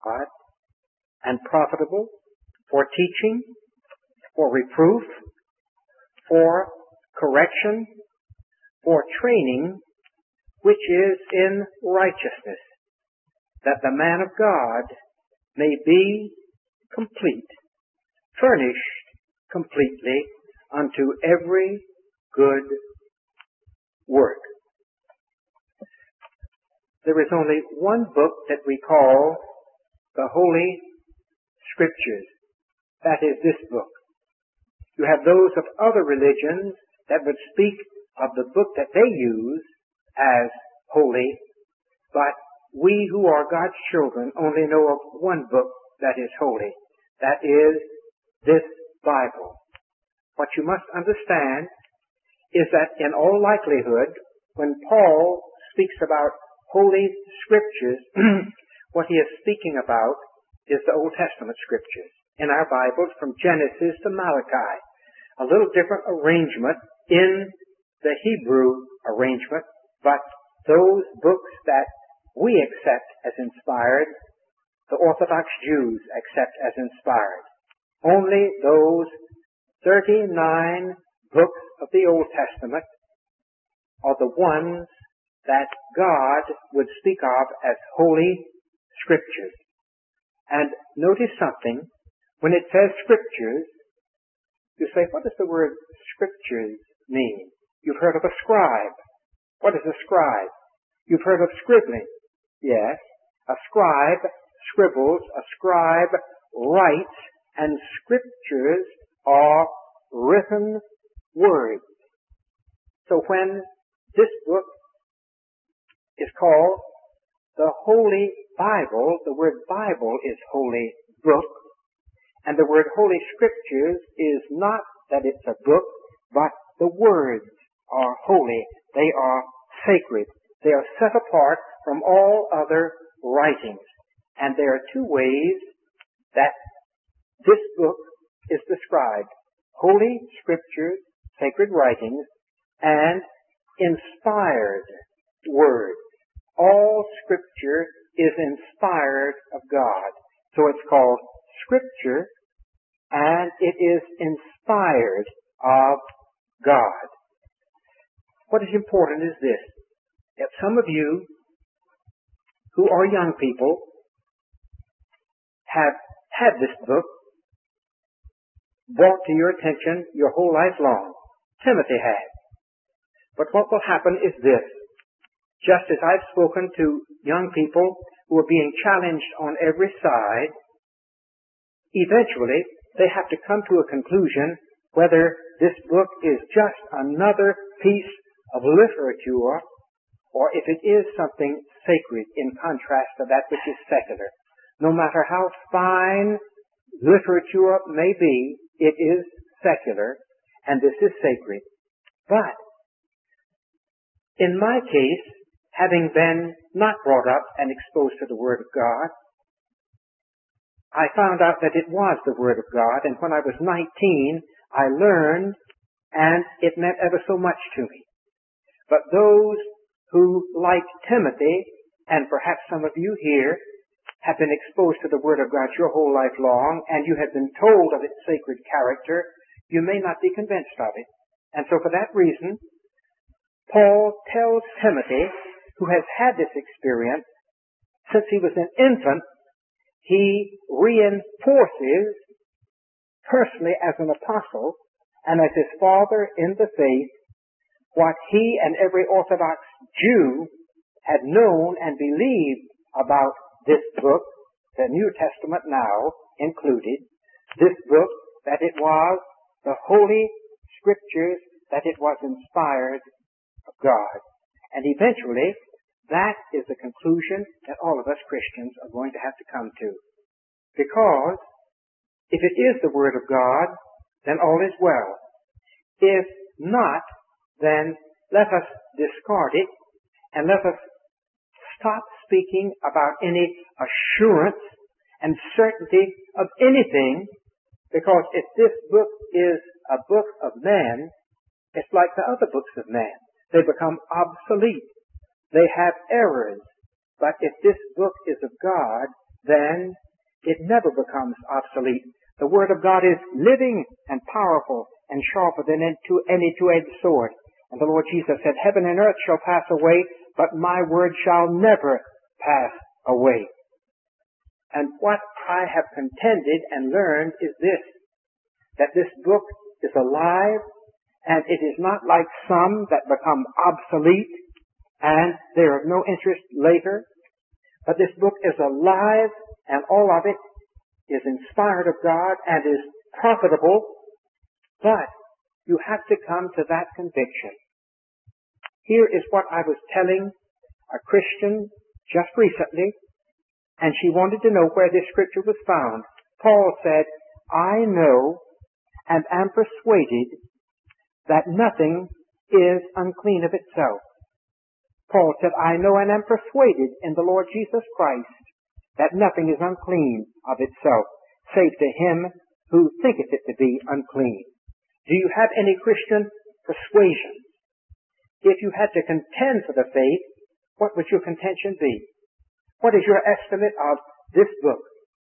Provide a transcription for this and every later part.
God, and profitable for teaching, for reproof, for correction, for training, which is in righteousness, that the man of God may be complete, furnished completely unto every good work. There is only one book that we call the Holy Scriptures. That is this book. You have those of other religions that would speak of the book that they use as holy, but we who are God's children only know of one book that is holy. That is this Bible. What you must understand is that in all likelihood, when Paul speaks about Holy Scriptures, what he is speaking about is the Old Testament Scriptures. In our Bibles, from Genesis to Malachi, a little different arrangement in the Hebrew arrangement, but those books that we accept as inspired, the Orthodox Jews accept as inspired. Only those 39 books of the Old Testament are the ones that God would speak of as Holy Scriptures. And notice something. When it says Scriptures, you say, what does the word Scriptures mean? You've heard of a scribe. What is a scribe? You've heard of scribbling. Yes. A scribe scribbles, a scribe writes, and Scriptures are written words. So when this book is called the Holy Bible, the word Bible is holy book, and the word Holy Scriptures is not that it's a book, but the words are holy. They are sacred. They are set apart from all other writings. And there are two ways that this book is described. Holy Scriptures, sacred writings, and inspired words. All Scripture is inspired of God. So it's called Scripture, and it is inspired of God. What is important is this, that some of you who are young people have had this book brought to your attention your whole life long. Timothy had. But what will happen is this. Just as I've spoken to young people who are being challenged on every side, eventually they have to come to a conclusion whether this book is just another piece of literature or if it is something sacred in contrast to that which is secular. No matter how fine literature may be, it is secular, and this is sacred. But in my case, having been not brought up and exposed to the Word of God, I found out that it was the Word of God, and when I was 19, I learned, and it meant ever so much to me. But those who, like Timothy, and perhaps some of you here, have been exposed to the Word of God your whole life long, and you have been told of its sacred character, you may not be convinced of it. And so for that reason, Paul tells Timothy, who has had this experience, since he was an infant, he reinforces personally as an apostle and as his father in the faith what he and every Orthodox Jew had known and believed about this book, the New Testament now included, this book, that it was the Holy Scriptures, that it was inspired of God. And eventually, that is the conclusion that all of us Christians are going to have to come to. Because if it is the Word of God, then all is well. If not, then let us discard it and let us stop speaking about any assurance and certainty of anything, because if this book is a book of man, it's like the other books of man. They become obsolete. They have errors. But if this book is of God, then it never becomes obsolete. The Word of God is living and powerful and sharper than any two-edged sword. And the Lord Jesus said, heaven and earth shall pass away, but my word shall never pass away. And what I have contended and learned is this, that this book is alive, and it is not like some that become obsolete and they are of no interest later, but this book is alive, and all of it is inspired of God and is profitable, but you have to come to that conviction. Here is what I was telling a Christian just recently, and she wanted to know where this scripture was found. Paul said, I know and am persuaded that nothing is unclean of itself. Paul said, I know and am persuaded in the Lord Jesus Christ that nothing is unclean of itself, save to him who thinketh it to be unclean. Do you have any Christian persuasion? If you had to contend for the faith, what would your contention be? What is your estimate of this book?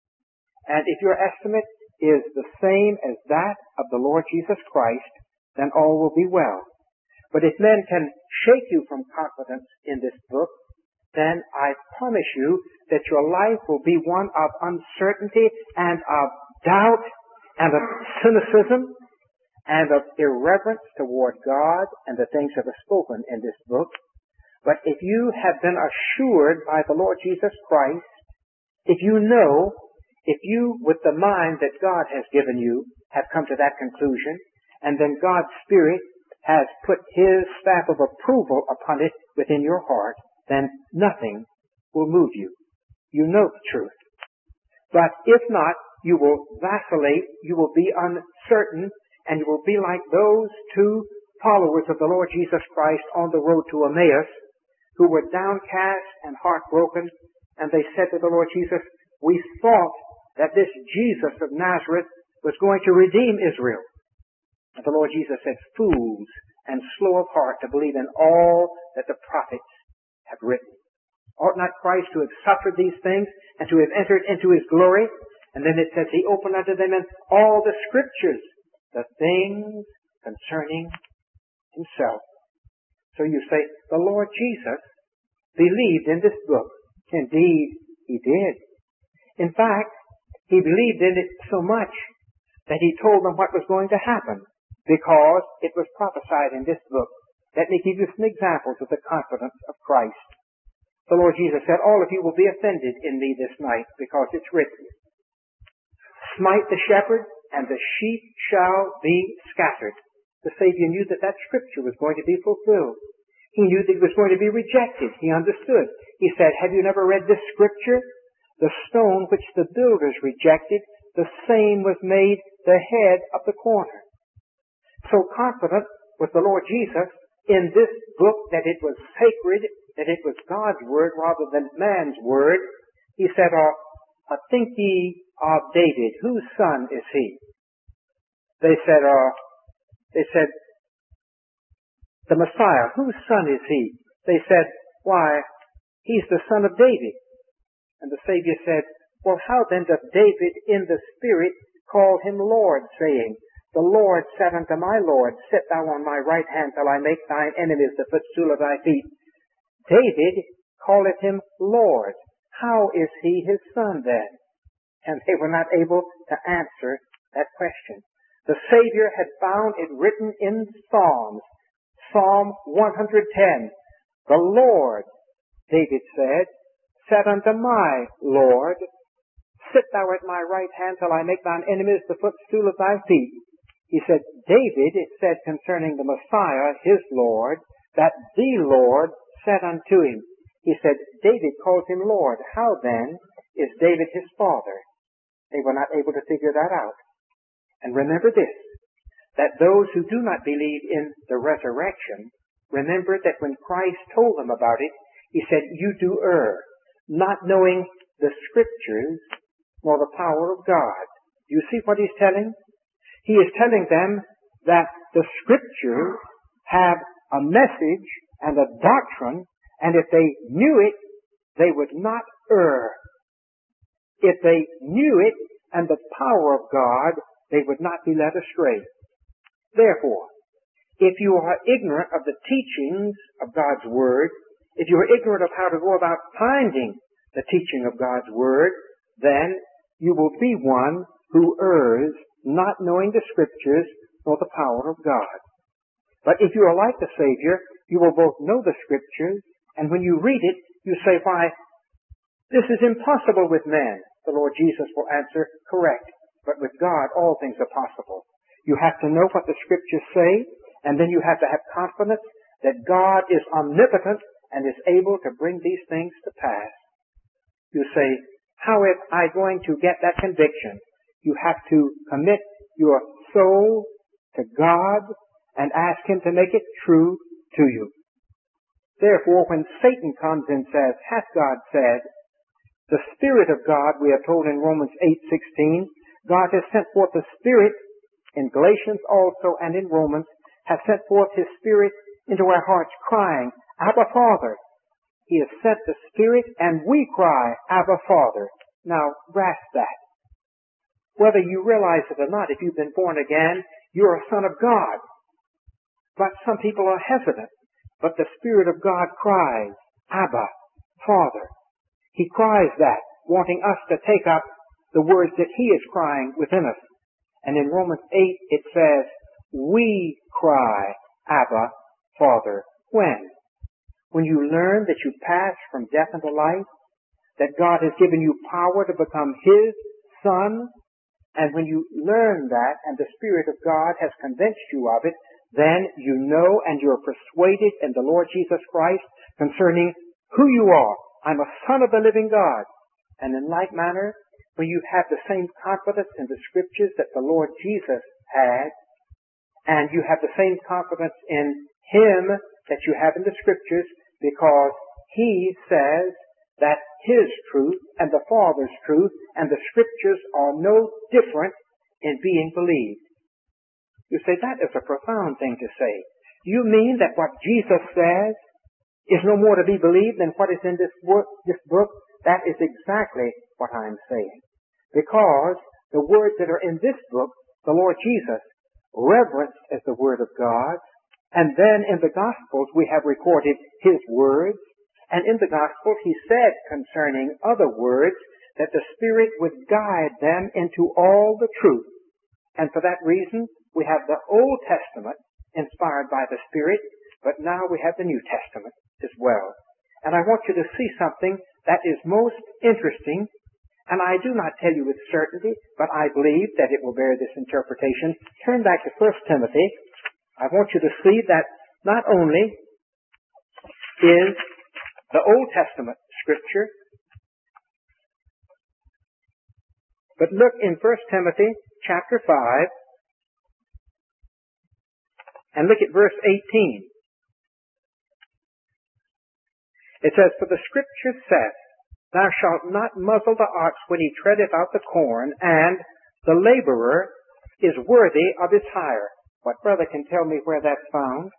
And if your estimate is the same as that of the Lord Jesus Christ, then all will be well. But if men can shake you from confidence in this book, then I promise you that your life will be one of uncertainty and of doubt and of cynicism and of irreverence toward God and the things that are spoken in this book. But if you have been assured by the Lord Jesus Christ, if you know, if you, with the mind that God has given you, have come to that conclusion, and then God's Spirit has put His stamp of approval upon it within your heart, then nothing will move you. You know the truth. But if not, you will vacillate, you will be uncertain, and you will be like those two followers of the Lord Jesus Christ on the road to Emmaus, who were downcast and heartbroken, and they said to the Lord Jesus, we thought that this Jesus of Nazareth was going to redeem Israel. And the Lord Jesus said, fools and slow of heart to believe in all that the prophets have written. Ought not Christ to have suffered these things and to have entered into His glory? And then it says, He opened unto them in all the Scriptures the things concerning Himself. So you say, the Lord Jesus believed in this book. Indeed, He did. In fact, He believed in it so much that He told them what was going to happen, because it was prophesied in this book. Let me give you some examples of the confidence of Christ. The Lord Jesus said, all of you will be offended in me this night, because it's written, smite the shepherd, and the sheep shall be scattered. The Savior knew that that scripture was going to be fulfilled. He knew that it was going to be rejected. He understood. He said, have you never read this scripture? The stone which the builders rejected, the same was made the head of the corner. So confident was the Lord Jesus in this book that it was sacred, that it was God's word rather than man's word. He said, think ye of David, whose son is he? They said, the Messiah, whose son is he? They said, why, he's the son of David. And the Savior said, well, how then doth David in the Spirit call him Lord, saying, the Lord said unto my Lord, sit thou on my right hand till I make thine enemies the footstool of thy feet. David calleth him Lord. How is he his son then? And they were not able to answer that question. The Savior had found it written in Psalms, Psalm 110. The Lord, David said unto my Lord, sit thou at my right hand till I make thine enemies the footstool of thy feet. He said, David, it said concerning the Messiah, his Lord, that the Lord said unto him. He said, David calls him Lord. How then is David his father? They were not able to figure that out. And remember this, that those who do not believe in the resurrection, remember that when Christ told them about it, He said, you do err, not knowing the Scriptures nor the power of God. Do you see what He's telling? He is telling them that the Scriptures have a message and a doctrine, and if they knew it, they would not err. If they knew it and the power of God, they would not be led astray. Therefore, if you are ignorant of the teachings of God's Word, if you are ignorant of how to go about finding the teaching of God's Word, then you will be one who errs, not knowing the Scriptures nor the power of God. But if you are like the Savior, you will both know the Scriptures, and when you read it, you say, why, this is impossible with men. The Lord Jesus will answer, correct. But with God, all things are possible. You have to know what the Scriptures say, and then you have to have confidence that God is omnipotent and is able to bring these things to pass. You say, how am I going to get that conviction? You have to commit your soul to God and ask Him to make it true to you. Therefore, when Satan comes and says, hath God said, the Spirit of God, we are told in Romans 8:16, God has sent forth the Spirit, in Galatians also and in Romans, has sent forth His Spirit into our hearts, crying, Abba, Father. He has sent the Spirit, and we cry, Abba, Father. Now, grasp that. Whether you realize it or not, if you've been born again, you're a son of God. But some people are hesitant. But the Spirit of God cries, Abba, Father. He cries that, wanting us to take up the words that He is crying within us. And in Romans 8 it says, we cry, Abba, Father. When? When you learn that you pass from death unto life, that God has given you power to become His Son, and when you learn that and the Spirit of God has convinced you of it, then you know and you're persuaded in the Lord Jesus Christ concerning who you are. I'm a son of the living God. And in like manner, when you have the same confidence in the Scriptures that the Lord Jesus had, and you have the same confidence in Him that you have in the Scriptures, because He says that His truth and the Father's truth and the Scriptures are no different in being believed. You say, that is a profound thing to say. Do you mean that what Jesus says is no more to be believed than what is in this book? That is exactly what I'm saying. Because the words that are in this book, the Lord Jesus reverenced as the Word of God, and then in the Gospels we have recorded His words, and in the Gospels He said concerning other words that the Spirit would guide them into all the truth. And for that reason, we have the Old Testament inspired by the Spirit, but now we have the New Testament as well. And I want you to see something that is most interesting, and I do not tell you with certainty, but I believe that it will bear this interpretation. Turn back to 1 Timothy. I want you to see that not only is the Old Testament Scripture, but look in 1 Timothy chapter 5, and look at verse 18. It says, for the Scripture saith, thou shalt not muzzle the ox when he treadeth out the corn, and the laborer is worthy of his hire. What brother can tell me where that's found?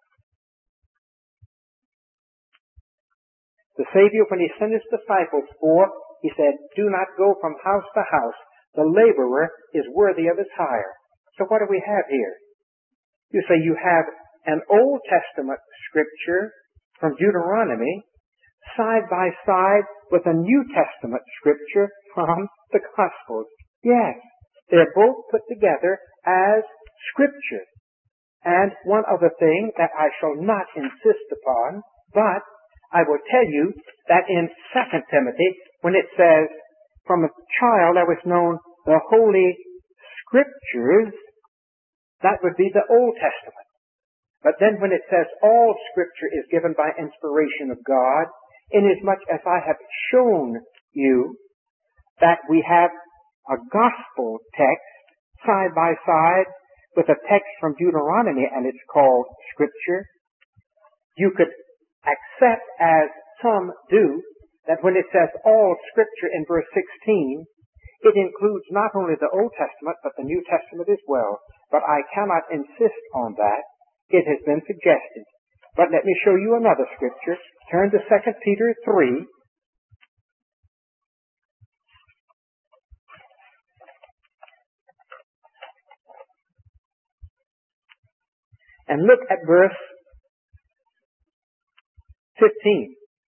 The Savior, when He sent His disciples forth, He said, do not go from house to house. The laborer is worthy of his hire. So what do we have here? You say you have an Old Testament Scripture from Deuteronomy side by side with a New Testament Scripture from the Gospels. Yes, they're both put together as Scripture. And one other thing that I shall not insist upon, but I will tell you that in 2 Timothy, when it says, from a child there was known the Holy Scriptures, that would be the Old Testament. But then when it says all Scripture is given by inspiration of God, inasmuch as I have shown you that we have a gospel text side by side with a text from Deuteronomy, and it's called Scripture, you could accept, as some do, that when it says all Scripture in verse 16, it includes not only the Old Testament, but the New Testament as well. But I cannot insist on that. It has been suggested. But let me show you another Scripture. Turn to 2 Peter 3. And look at verse 15.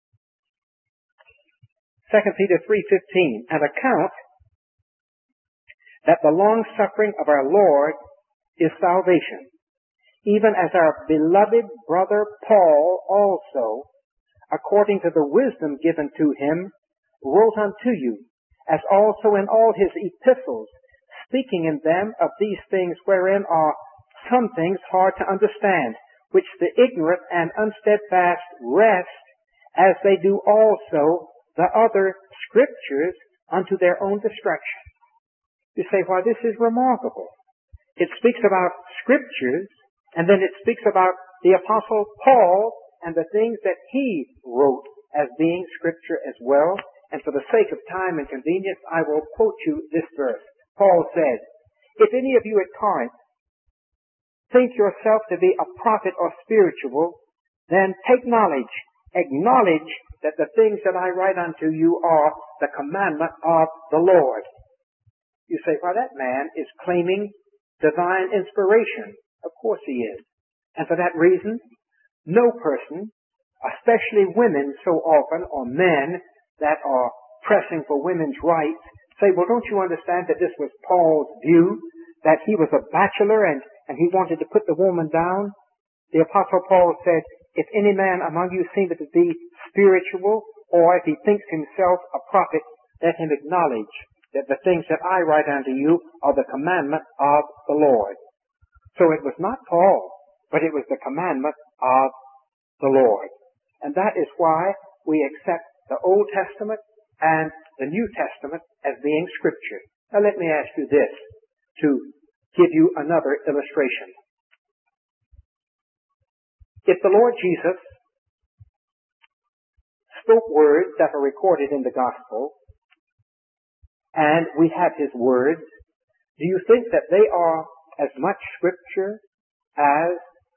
2 Peter 3:15, and account that the long-suffering of our Lord is salvation, even as our beloved brother Paul also, according to the wisdom given to him, wrote unto you, as also in all his epistles, speaking in them of these things wherein are some things hard to understand, which the ignorant and unsteadfast wrest, as they do also the other scriptures unto their own destruction. You say, well, this is remarkable. It speaks about scriptures, and then it speaks about the Apostle Paul and the things that he wrote as being scripture as well. And for the sake of time and convenience, I will quote you this verse. Paul said, if any of you at Corinth think yourself to be a prophet or spiritual, then take knowledge, acknowledge that the things that I write unto you are the commandment of the Lord. You say, well, that man is claiming divine inspiration. Of course he is. And for that reason, no person, especially women so often, or men that are pressing for women's rights, say, well, don't you understand that this was Paul's view, that he was a bachelor and he wanted to put the woman down? The Apostle Paul said, if any man among you seemeth to be spiritual, or if he thinks himself a prophet, let him acknowledge that the things that I write unto you are the commandment of the Lord. So it was not Paul, but it was the commandment of the Lord. And that is why we accept the Old Testament and the New Testament as being scripture. Now let me ask you this, to give you another illustration. If the Lord Jesus spoke words that are recorded in the Gospel, and we have his words, do you think that they are as much scripture as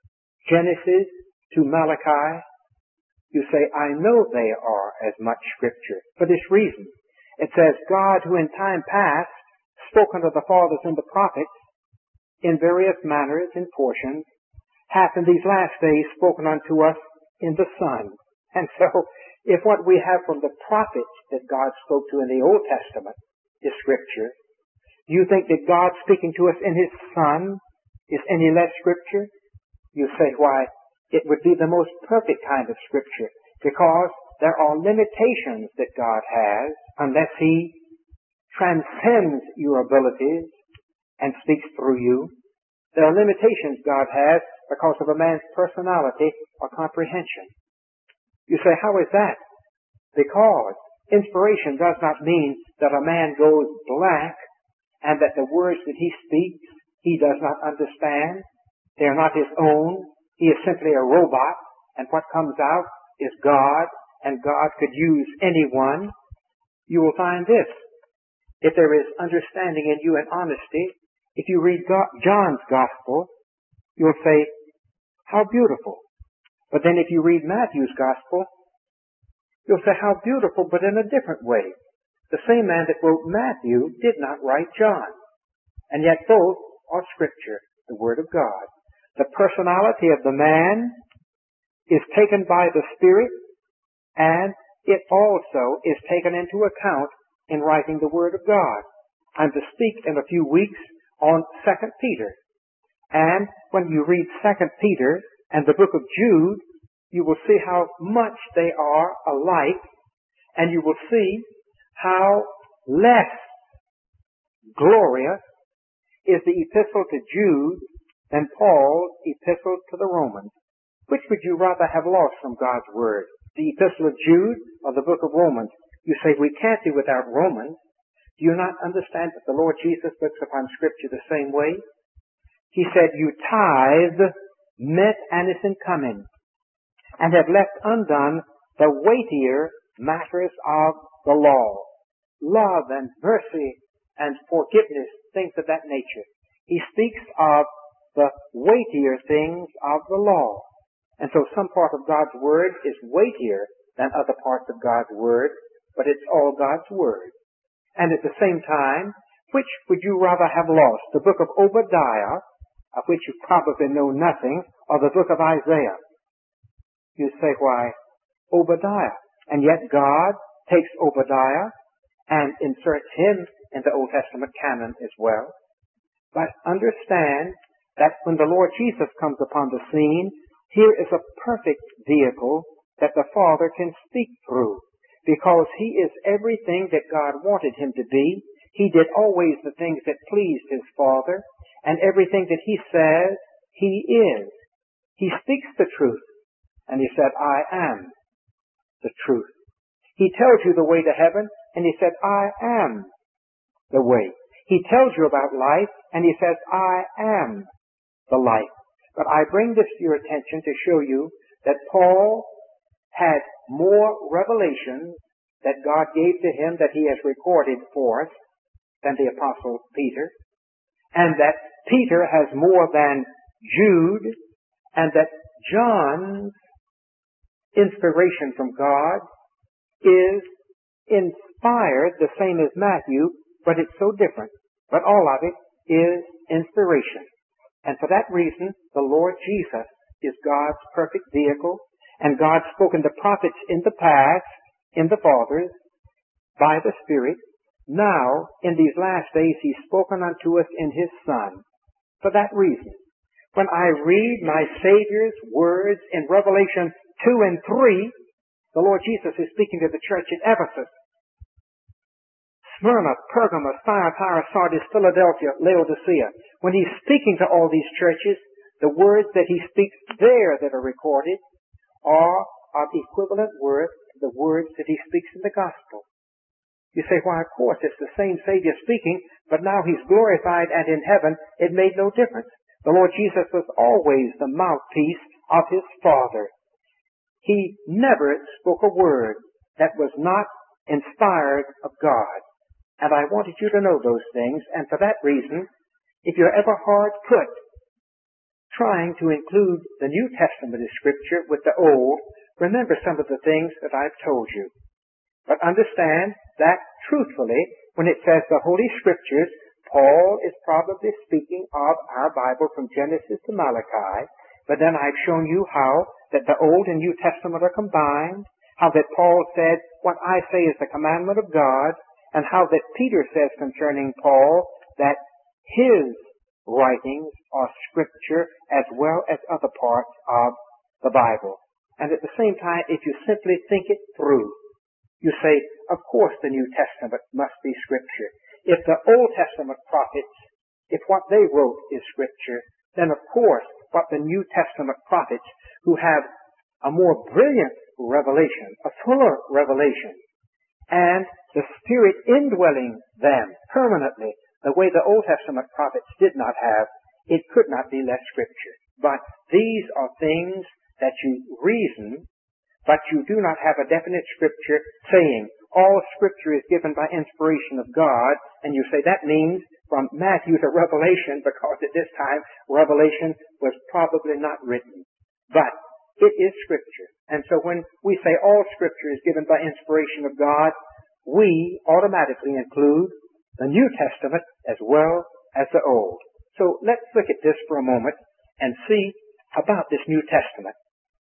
Genesis to Malachi? You say, I know they are as much scripture. For this reason, it says, God, who in time past spoke unto the fathers and the prophets in various manners and portions, hath in these last days spoken unto us in the Son. And so, if what we have from the prophets that God spoke to in the Old Testament is scripture, do you think that God speaking to us in his Son is any less scripture? You say, why, it would be the most perfect kind of scripture, because there are limitations that God has unless he transcends your abilities and speaks through you. There are limitations God has because of a man's personality or comprehension. You say, how is that? Because inspiration does not mean that a man goes blank and that the words that he speaks he does not understand. They are not his own. He is simply a robot, and what comes out is God, and God could use anyone. You will find this. If there is understanding in you and honesty, if you read John's Gospel, you'll say, how beautiful. But then if you read Matthew's Gospel, you'll say, how beautiful, but in a different way. The same man that wrote Matthew did not write John. And yet both are Scripture, the Word of God. The personality of the man is taken by the Spirit, and it also is taken into account in writing the Word of God. I'm to speak in a few weeks on 2 Peter. And when you read 2 Peter and the book of Jude, you will see how much they are alike, and you will see how less glorious is the epistle to Jude than Paul's epistle to the Romans. Which would you rather have lost from God's Word? The epistle of Jude or the book of Romans? You say, we can't do without Romans. Do you not understand that the Lord Jesus looks upon Scripture the same way? He said, you tithe met and is in coming, and have left undone the weightier matters of the law. Love and mercy and forgiveness, things of that nature. He speaks of the weightier things of the law. And so some part of God's Word is weightier than other parts of God's Word, but it's all God's Word. And at the same time, which would you rather have lost? The book of Obadiah, of which you probably know nothing, or the book of Isaiah. You say, why, Obadiah. And yet God takes Obadiah and inserts him in the Old Testament canon as well. But understand that when the Lord Jesus comes upon the scene, here is a perfect vehicle that the Father can speak through, because he is everything that God wanted him to be. He did always the things that pleased his Father, and everything that he says, he is. He speaks the truth, and he said, I am the truth. He tells you the way to heaven, and he said, I am the way. He tells you about life, and he says, I am the life. But I bring this to your attention to show you that Paul had more revelations that God gave to him that he has recorded for us than the Apostle Peter, and that Peter has more than Jude, and that John's inspiration from God is inspired the same as Matthew, but it's so different. But all of it is inspiration. And for that reason, the Lord Jesus is God's perfect vehicle, and God spoken to prophets in the past, in the fathers, by the Spirit. Now, in these last days, he's spoken unto us in his Son. For that reason, when I read my Savior's words in Revelation 2 and 3, the Lord Jesus is speaking to the church at Ephesus, Smyrna, Pergamos, Thyatira, Sardis, Philadelphia, Laodicea. When he's speaking to all these churches, the words that he speaks there that are recorded are of equivalent worth to the words that he speaks in the gospel. You say, why, of course, it's the same Savior speaking, but now he's glorified and in heaven. It made no difference. The Lord Jesus was always the mouthpiece of his Father. He never spoke a word that was not inspired of God. And I wanted you to know those things, and for that reason, if you're ever hard put trying to include the New Testament of Scripture with the Old, remember some of the things that I've told you. But understand that, truthfully, when it says the Holy Scriptures, Paul is probably speaking of our Bible from Genesis to Malachi, but then I've shown you how that the Old and New Testament are combined, how that Paul said, what I say is the commandment of God, and how that Peter says concerning Paul that his writings are Scripture as well as other parts of the Bible. And at the same time, if you simply think it through, you say, of course the New Testament must be Scripture. If the Old Testament prophets, if what they wrote is Scripture, then of course what the New Testament prophets, who have a more brilliant revelation, a fuller revelation, and the Spirit indwelling them permanently, the way the Old Testament prophets did not have, it could not be less Scripture. But these are things that you reason, but you do not have a definite Scripture saying, all Scripture is given by inspiration of God, and you say that means from Matthew to Revelation, because at this time Revelation was probably not written. But it is Scripture. And so when we say all Scripture is given by inspiration of God, we automatically include the New Testament as well as the Old. So let's look at this for a moment and see about this New Testament.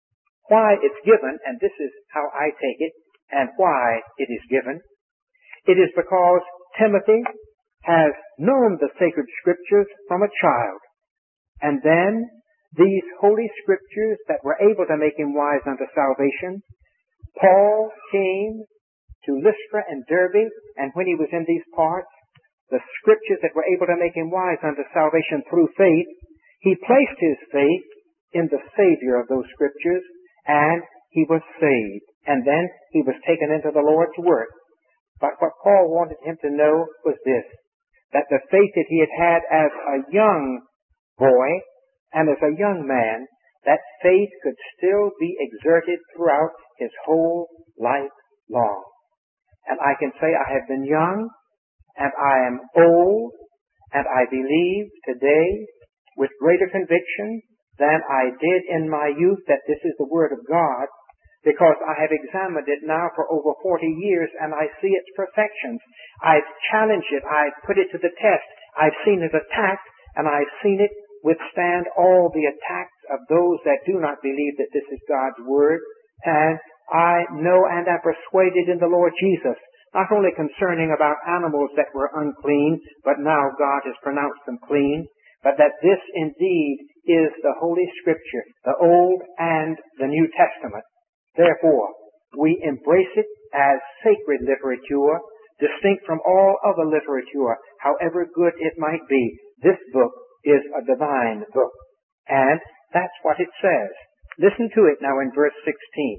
Why it's given, and this is how I take it, and why it is given. It is because Timothy has known the sacred Scriptures from a child. And then these holy Scriptures that were able to make him wise unto salvation, Paul came to Lystra and Derbe, and when he was in these parts, the Scriptures that were able to make him wise unto salvation through faith, he placed his faith in the Savior of those Scriptures, and he was saved. And then he was taken into the Lord's work. But what Paul wanted him to know was this, that the faith that he had had as a young boy and as a young man, that faith could still be exerted throughout his whole life long. And I can say I have been young, and I am old, and I believe today with greater conviction than I did in my youth that this is the Word of God, because I have examined it now for over 40 years, and I see its perfections. I've challenged it. I've put it to the test. I've seen it attacked, and I've seen it withstand all the attacks of those that do not believe that this is God's Word. And I know and am persuaded in the Lord Jesus, not only concerning about animals that were unclean, but now God has pronounced them clean, but that this indeed is the Holy Scripture, the Old and the New Testament. Therefore, we embrace it as sacred literature, distinct from all other literature, however good it might be. This book is a divine book. And that's what it says. Listen to it now in verse 16.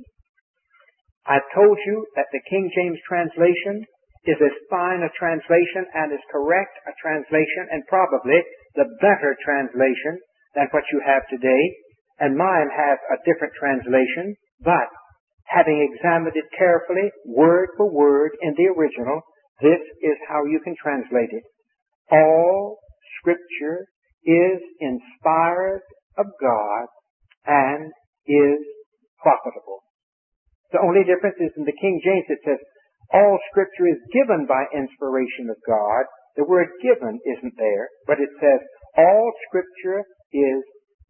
I've told you that the King James translation is as fine a translation and as correct a translation and probably the better translation than what you have today. And mine has a different translation, but having examined it carefully, word for word in the original, this is how you can translate it. All Scripture is inspired of God and is profitable. The only difference is in the King James it says, all Scripture is given by inspiration of God. The word given isn't there, but it says, all Scripture is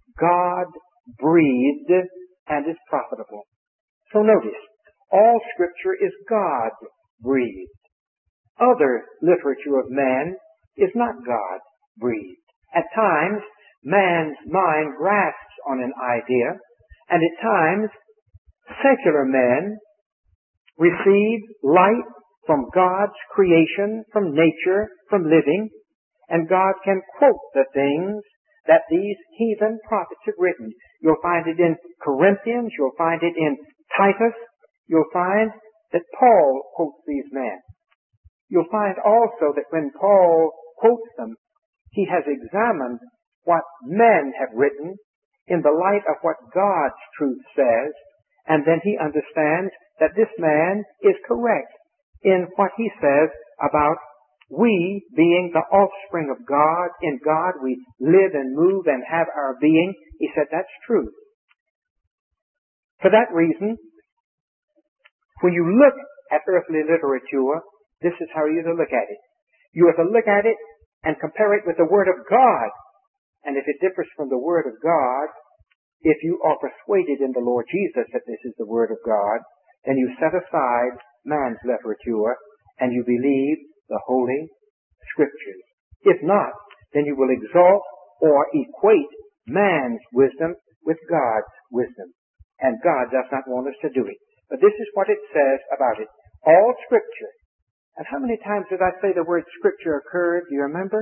God-breathed and is profitable. So notice, all Scripture is God-breathed. Other literature of man is not God-breathed. At times, man's mind grasps on an idea, and at times, secular men receive light from God's creation, from nature, from living, and God can quote the things that these heathen prophets have written. You'll find it in Corinthians, you'll find it in Titus, you'll find that Paul quotes these men. You'll find also that when Paul quotes them, he has examined what men have written in the light of what God's truth says, and then he understands that this man is correct in what he says about we being the offspring of God. In God we live and move and have our being. He said that's true. For that reason, when you look at earthly literature, this is how you are to look at it. You are to look at it and compare it with the Word of God. And if it differs from the Word of God, if you are persuaded in the Lord Jesus that this is the Word of God, then you set aside man's literature and you believe the Holy Scriptures. If not, then you will exalt or equate man's wisdom with God's wisdom. And God does not want us to do it. But this is what it says about it. All Scripture. And how many times did I say the word Scripture occurred? Do you remember?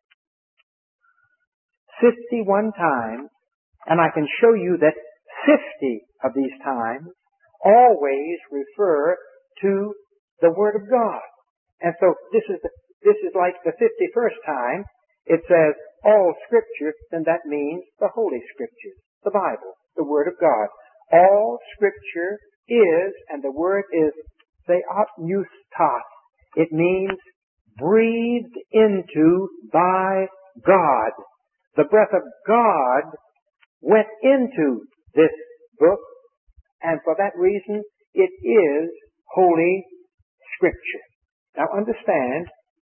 51 times. And I can show you that 50 of these times always refer to the Word of God. And so this is like the 51st time it says all Scripture, then that means the Holy Scriptures, the Bible, the Word of God. All Scripture is, and the word is theopneustos. It means breathed into by God. The breath of God went into this book, and for that reason, it is Holy Scripture. Now understand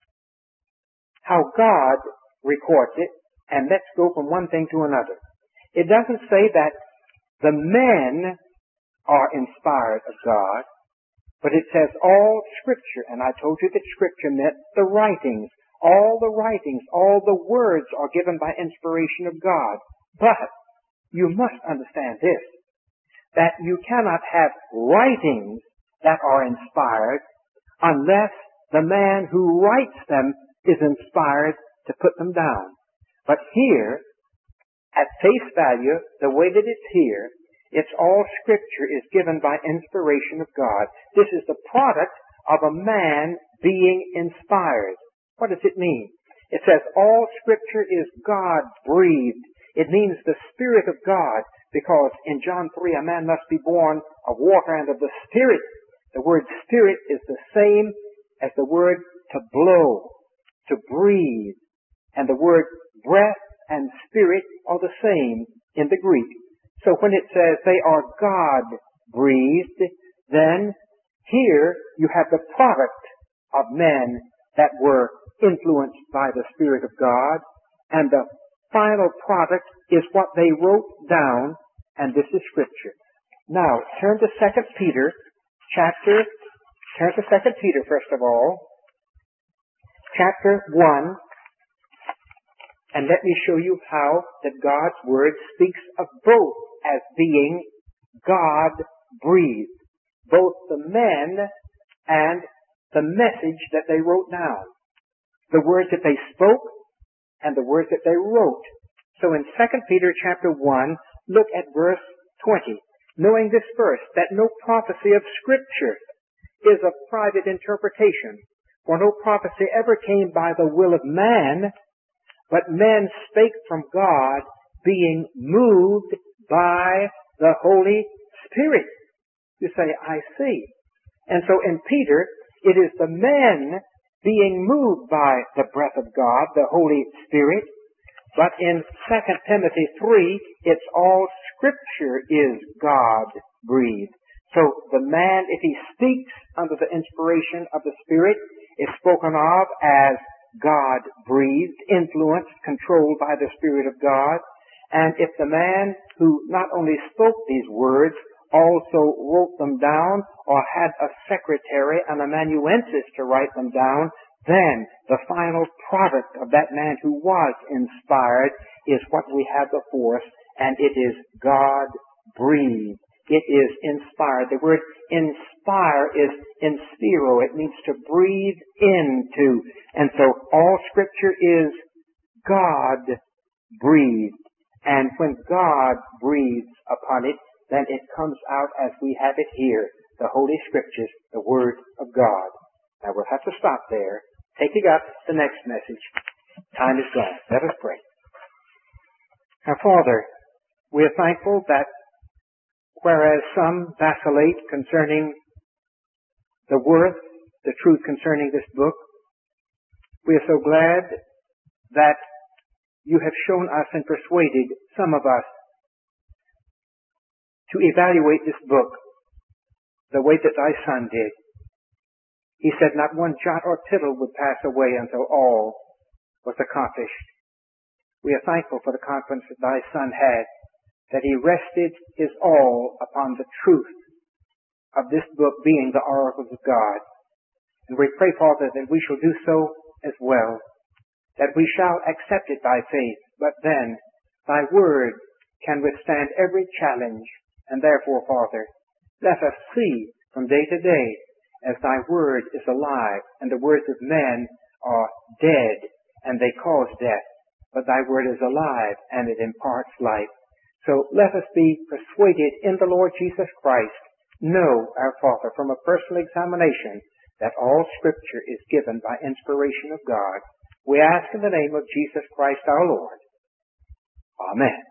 how God records it, and let's go from one thing to another. It doesn't say that the men are inspired of God, but it says all Scripture, and I told you that Scripture meant the writings. All the writings, all the words are given by inspiration of God. But you must understand this, that you cannot have writings that are inspired unless the man who writes them is inspired to put them down. But here, at face value, the way that it's here, it's all Scripture is given by inspiration of God. This is the product of a man being inspired. What does it mean? It says all Scripture is God-breathed. It means the Spirit of God, because in John 3, a man must be born of water and of the Spirit. The word Spirit is the same as the word to blow, to breathe. And the word breath and Spirit are the same in the Greek. So when it says they are God-breathed, then here you have the product of men that were influenced by the Spirit of God, and the final product is what they wrote down, and this is Scripture. Now, turn to 2 Peter, turn to 2 Peter first of all, chapter 1, and let me show you how that God's Word speaks of both as being God-breathed, both the men and the message that they wrote down, the words that they spoke and the words that they wrote. So in 2 Peter chapter 1, look at verse 20, knowing this first, that no prophecy of Scripture is of private interpretation, for no prophecy ever came by the will of man, but men spake from God, being moved by the Holy Spirit. You say, I see. And so in Peter, it is the men being moved by the breath of God, the Holy Spirit. But in 2 Timothy 3, it's all Scripture is God-breathed. So the man, if he speaks under the inspiration of the Spirit, is spoken of as God-breathed, influenced, controlled by the Spirit of God. And if the man who not only spoke these words also wrote them down or had a secretary, an amanuensis to write them down, then the final product of that man who was inspired is what we have before us, and it is God-breathed. It is inspired. The word inspire is inspiro. It means to breathe into. And so all Scripture is God-breathed. And when God breathes upon it, then it comes out as we have it here, the Holy Scriptures, the Word of God. Now we'll have to stop there. Taking up the next message. Time is gone. Let us pray. Our Father, we are thankful that whereas some vacillate concerning the worth, the truth concerning this book, we are so glad that you have shown us and persuaded some of us to evaluate this book the way that thy Son did. He said not one jot or tittle would pass away until all was accomplished. We are thankful for the confidence that thy Son had, that he rested his all upon the truth of this book being the oracles of God. And we pray, Father, that we shall do so as well, that we shall accept it by faith, but then thy word can withstand every challenge. And therefore, Father, let us see from day to day as thy word is alive, and the words of men are dead, and they cause death, but thy word is alive, and it imparts life. So let us be persuaded in the Lord Jesus Christ. Know, our Father, from a personal examination, that all Scripture is given by inspiration of God. We ask in the name of Jesus Christ our Lord. Amen.